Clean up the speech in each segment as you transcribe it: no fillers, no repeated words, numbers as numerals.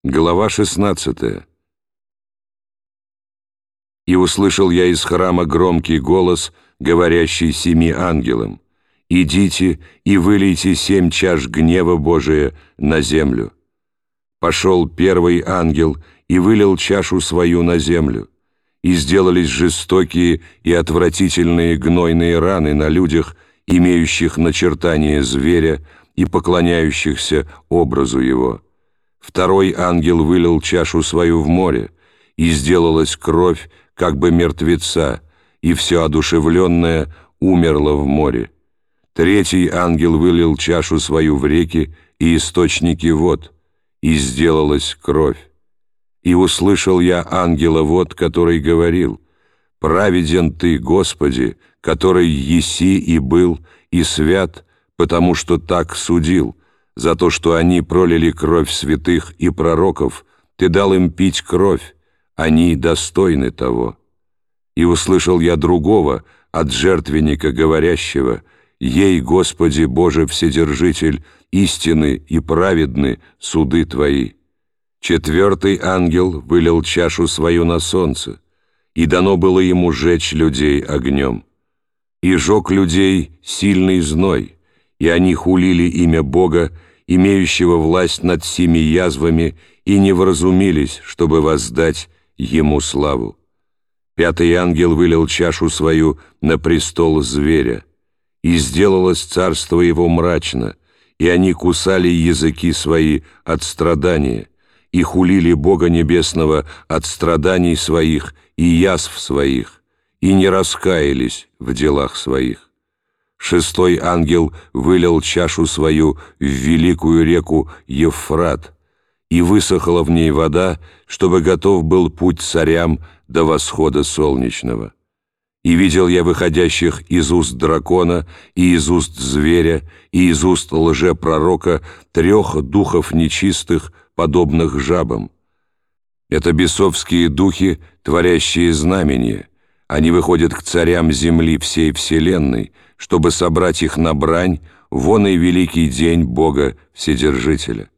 Глава 16. «И услышал я из храма громкий голос, говорящий 7 ангелам: идите и вылейте 7 чаш гнева Божия на землю. Пошел первый ангел и вылил чашу свою на землю, и сделались жестокие и отвратительные гнойные раны на людях, имеющих начертание зверя и поклоняющихся образу его. Второй ангел вылил чашу свою в море, и сделалась кровь, как бы мертвеца, и все одушевленное умерло в море. Третий ангел вылил чашу свою в реки и источники вод, и сделалась кровь. И услышал я ангела вод, который говорил: праведен Ты, Господи, который еси и был, и свят, потому что так судил. За то, что они пролили кровь святых и пророков, Ты дал им пить кровь, они достойны того. И услышал я другого от жертвенника, говорящего: ей, Господи Боже Вседержитель, истинны и праведны суды Твои. Четвертый ангел вылил чашу свою на солнце, и дано было ему жечь людей огнем. И жег людей сильный зной, и они хулили имя Бога, имеющего власть над 7 язвами, и не вразумились, чтобы воздать Ему славу. Пятый ангел вылил чашу свою на престол зверя, и сделалось царство его мрачно, и они кусали языки свои от страдания, и хулили Бога Небесного от страданий своих и язв своих, и не раскаялись в делах своих. Шестой ангел вылил чашу свою в великую реку Евфрат, и высохла в ней вода, чтобы готов был путь царям до восхода солнечного. И видел я выходящих из уст дракона, и из уст зверя, и из уст лжепророка 3 духов нечистых, подобных жабам. Это бесовские духи, творящие знамения. Они выходят к царям земли всей вселенной, чтобы собрать их на брань вон и великий день Бога Вседержителя.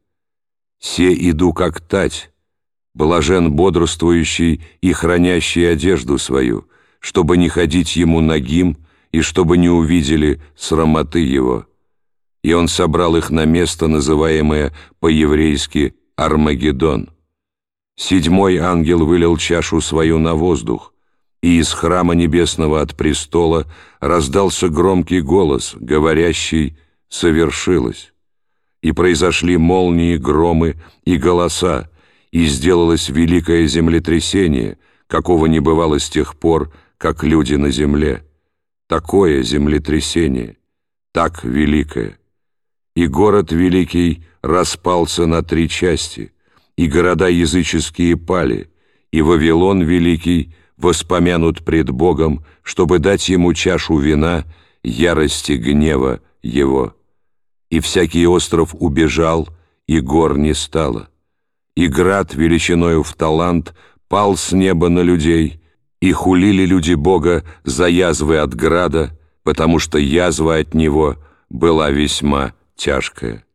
Се иду как тать, блажен бодрствующий и хранящий одежду свою, чтобы не ходить ему нагим и чтобы не увидели срамоты его. И он собрал их на место, называемое по-еврейски Армагеддон. Седьмой ангел вылил чашу свою на воздух, и из храма небесного от престола раздался громкий голос, говорящий: «Совершилось». И произошли молнии, громы и голоса, и сделалось великое землетрясение, какого не бывало с тех пор, как люди на земле. Такое землетрясение, так великое. И город великий распался на 3 части, и города языческие пали, и Вавилон великий воспомянут пред Богом, чтобы дать ему чашу вина ярости гнева его. И всякий остров убежал, и гор не стало. И град величиною в талант пал с неба на людей, и хулили люди Бога за язвы от града, потому что язва от него была весьма тяжкая.